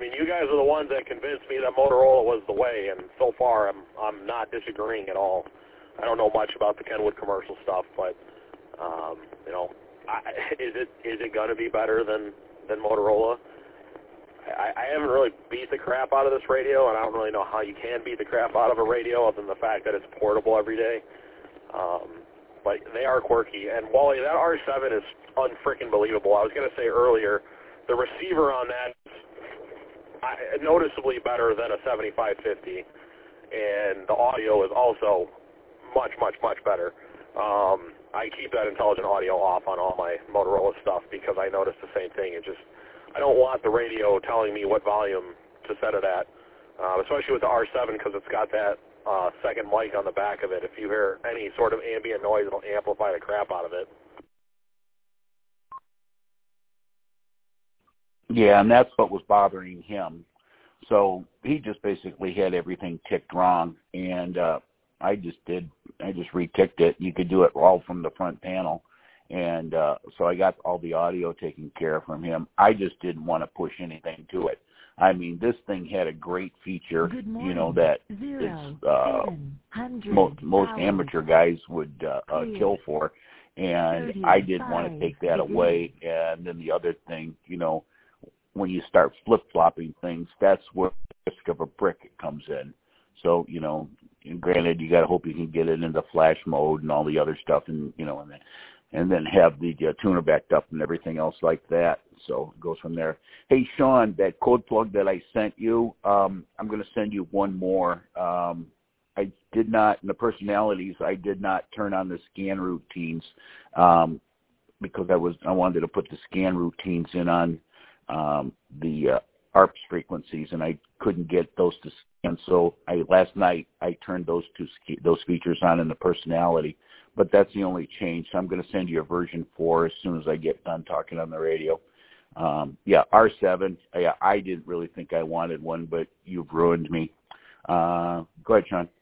mean, you guys are the ones that convinced me that Motorola was the way, and so far I'm not disagreeing at all. I don't know much about the Kenwood commercial stuff, but you know, is it going to be better than Motorola? I haven't really beat the crap out of this radio, and I don't really know how you can beat the crap out of a radio other than the fact that it's portable every day. But they are quirky. And Wally, that R7 is unfreaking believable. I was going to say earlier, the receiver on that is noticeably better than a 7550, and the audio is also much, much, much better. I keep that intelligent audio off on all my Motorola stuff because I noticed the same thing. I don't want the radio telling me what volume to set it at, especially with the R7 because it's got that second mic on the back of it. If you hear any sort of ambient noise, it'll amplify the crap out of it. Yeah, and that's what was bothering him. So he just basically had everything ticked wrong, and I just reticked it. You could do it all from the front panel, and so I got all the audio taken care of from him. I just didn't want to push anything to it. I mean, this thing had a great feature, you know, that most amateur guys would kill for, and I didn't want to take that away. And then the other thing, you know, when you start flip-flopping things, that's where the risk of a brick comes in. So, you know, and granted, you got to hope you can get it into flash mode and all the other stuff, and you know, and then have the tuner backed up and everything else like that. So it goes from there. Hey, Sean, that code plug that I sent you, I'm going to send you one more. I did not, in the personalities, I did not turn on the scan routines because I wanted to put the scan routines in on the ARPS frequencies, and I couldn't get those to scan. So last night I turned those features on in the personality. But that's the only change. So I'm going to send you a version 4 as soon as I get done talking on the radio. Yeah, R7. Yeah, I didn't really think I wanted one, but you've ruined me. Go ahead, Sean.